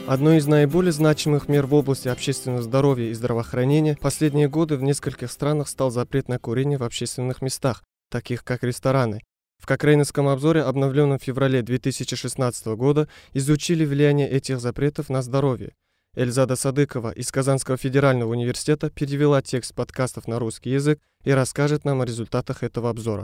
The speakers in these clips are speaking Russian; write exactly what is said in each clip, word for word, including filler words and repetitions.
Одной из наиболее значимых мер в области общественного здоровья и здравоохранения в последние годы в нескольких странах стал запрет на курение в общественных местах, таких как рестораны. В Кокрейновском обзоре, обновленном в феврале две тысячи шестнадцатого года, изучили влияние этих запретов на здоровье. Эльзада Садыкова из Казанского федерального университета перевела текст подкастов на русский язык и расскажет нам о результатах этого обзора.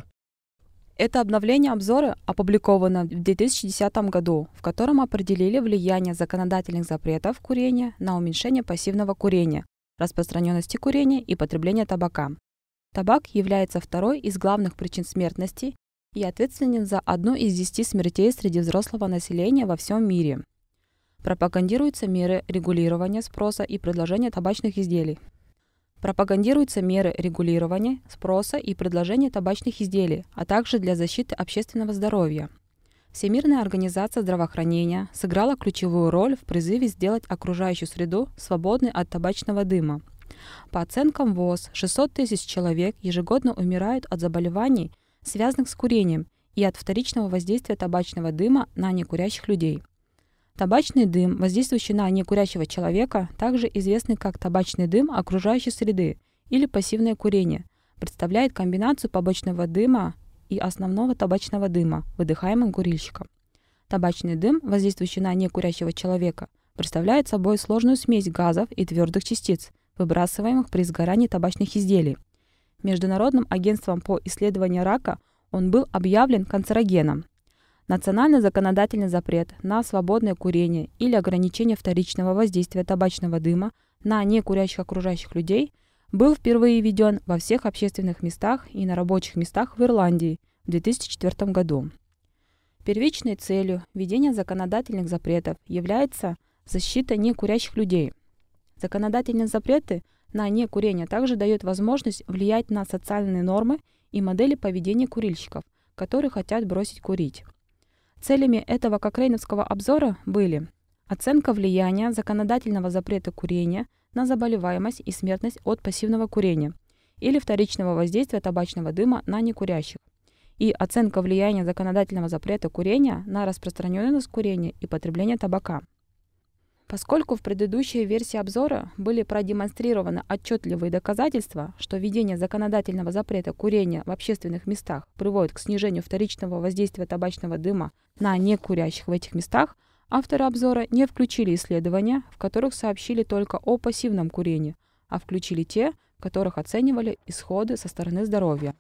Это обновление обзора опубликовано в две тысячи десятом году, в котором определили влияние законодательных запретов курения на уменьшение пассивного курения, распространенности курения и потребления табака. Табак является второй из главных причин смертности и ответственен за одну из десяти смертей среди взрослого населения во всем мире. Пропагандируются меры регулирования спроса и предложения табачных изделий. Пропагандируются меры регулирования спроса и предложения табачных изделий, а также для защиты общественного здоровья. Всемирная организация здравоохранения сыграла ключевую роль в призыве сделать окружающую среду свободной от табачного дыма. По оценкам ВОЗ, шестьсот тысяч человек ежегодно умирают от заболеваний, связанных с курением, и от вторичного воздействия табачного дыма на некурящих людей. Табачный дым, воздействующий на некурящего человека, также известный как табачный дым окружающей среды или пассивное курение, представляет комбинацию побочного дыма и основного табачного дыма, выдыхаемым курильщиком. Табачный дым, воздействующий на некурящего человека, представляет собой сложную смесь газов и твердых частиц, выбрасываемых при сгорании табачных изделий. Международным агентством по исследованию рака он был объявлен канцерогеном. Национальный законодательный запрет на свободное курение или ограничение вторичного воздействия табачного дыма на некурящих окружающих людей был впервые введен во всех общественных местах и на рабочих местах в Ирландии в две тысячи четвёртом году. Первичной целью введения законодательных запретов является защита некурящих людей. Законодательные запреты на некурение также дают возможность влиять на социальные нормы и модели поведения курильщиков, которые хотят бросить курить. Целями этого Кокрейновского обзора были оценка влияния законодательного запрета курения на заболеваемость и смертность от пассивного курения или вторичного воздействия табачного дыма на некурящих, и оценка влияния законодательного запрета курения на распространенность курения и потребление табака. Поскольку в предыдущей версии обзора были продемонстрированы отчетливые доказательства, что введение законодательного запрета курения в общественных местах приводит к снижению вторичного воздействия табачного дыма на некурящих в этих местах, авторы обзора не включили исследования, в которых сообщили только о пассивном курении, а включили те, в которых оценивали исходы со стороны здоровья.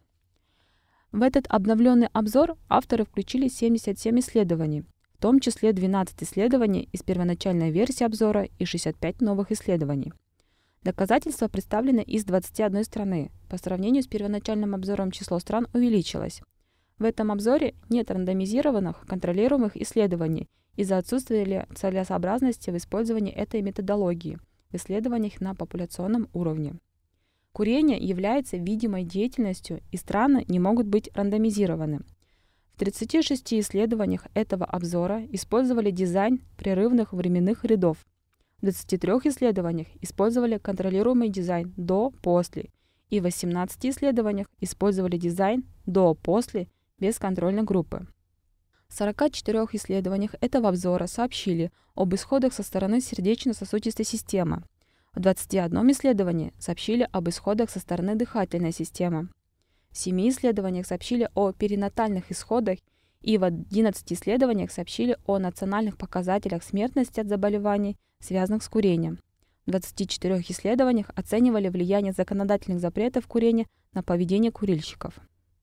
В этот обновленный обзор авторы включили семьдесят семь исследований, в том числе двенадцать исследований из первоначальной версии обзора и шестьдесят пять новых исследований. Доказательства представлены из двадцати одной страны. По сравнению с первоначальным обзором число стран увеличилось. В этом обзоре нет рандомизированных, контролируемых исследований из-за отсутствия целесообразности в использовании этой методологии в исследованиях на популяционном уровне. Курение является видимой деятельностью, и страны не могут быть рандомизированы. В тридцати шести исследованиях этого обзора использовали дизайн прерывных временных рядов. В двадцати трёх исследованиях использовали контролируемый дизайн до-после, и в восемнадцати исследованиях использовали дизайн до-после без контрольной группы. В сорока четырёх исследованиях этого обзора сообщили об исходах со стороны сердечно-сосудистой системы. В двадцати одном исследовании сообщили об исходах со стороны дыхательной системы. В семи исследованиях сообщили о перинатальных исходах, и в одиннадцати исследованиях сообщили о национальных показателях смертности от заболеваний, связанных с курением. В двадцати четырёх исследованиях оценивали влияние законодательных запретов курения на поведение курильщиков.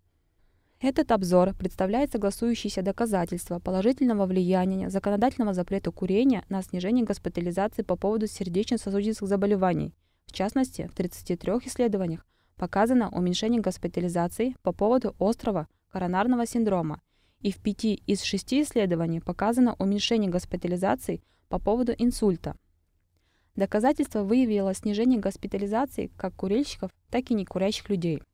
Этот обзор представляет согласующиеся доказательства положительного влияния законодательного запрета курения на снижение госпитализации по поводу сердечно-сосудистых заболеваний. В частности, в тридцати трёх исследованиях показано уменьшение госпитализации по поводу острого коронарного синдрома, и в пяти из шести исследований показано уменьшение госпитализации по поводу инсульта. Доказательство выявило снижение госпитализации как курильщиков, так и некурящих людей.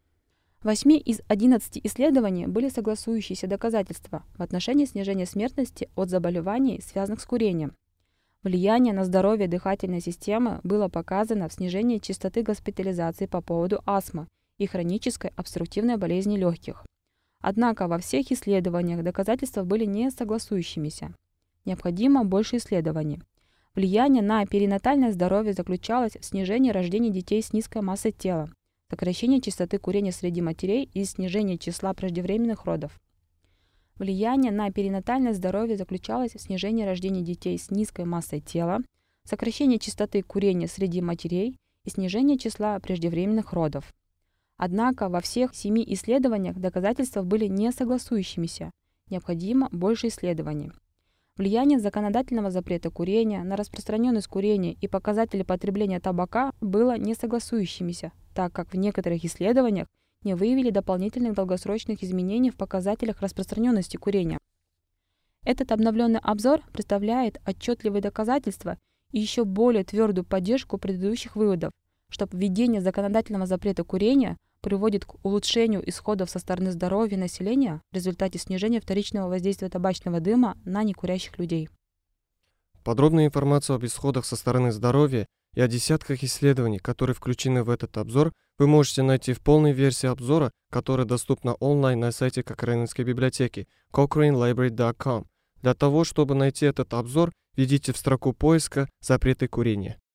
В восьми из одиннадцати исследований были согласующиеся доказательства в отношении снижения смертности от заболеваний, связанных с курением. Влияние на здоровье дыхательной системы было показано в снижении частоты госпитализации по поводу астмы и хронической обструктивной болезни легких. Однако во всех исследованиях доказательства были не согласующимися. Необходимо больше исследований. Влияние на перинатальное здоровье заключалось в снижении рождения детей с низкой массой тела, сокращении частоты курения среди матерей и снижении числа преждевременных родов. Влияние на перинатальное здоровье заключалось в снижении рождения детей с низкой массой тела, сокращении частоты курения среди матерей и снижении числа преждевременных родов. Однако во всех семи исследованиях доказательства были несогласующимися. Необходимо больше исследований. Влияние законодательного запрета курения на распространенность курения и показатели потребления табака было несогласующимися, так как в некоторых исследованиях не выявили дополнительных долгосрочных изменений в показателях распространенности курения. Этот обновленный обзор представляет отчетливые доказательства и еще более твердую поддержку предыдущих выводов, что введение законодательного запрета курения приводит к улучшению исходов со стороны здоровья населения в результате снижения вторичного воздействия табачного дыма на некурящих людей. Подробную информацию об исходах со стороны здоровья и о десятках исследований, которые включены в этот обзор, вы можете найти в полной версии обзора, которая доступна онлайн на сайте Кокрейнской библиотеки cochrane library dot com. Для того, чтобы найти этот обзор, введите в строку поиска «Запреты курения».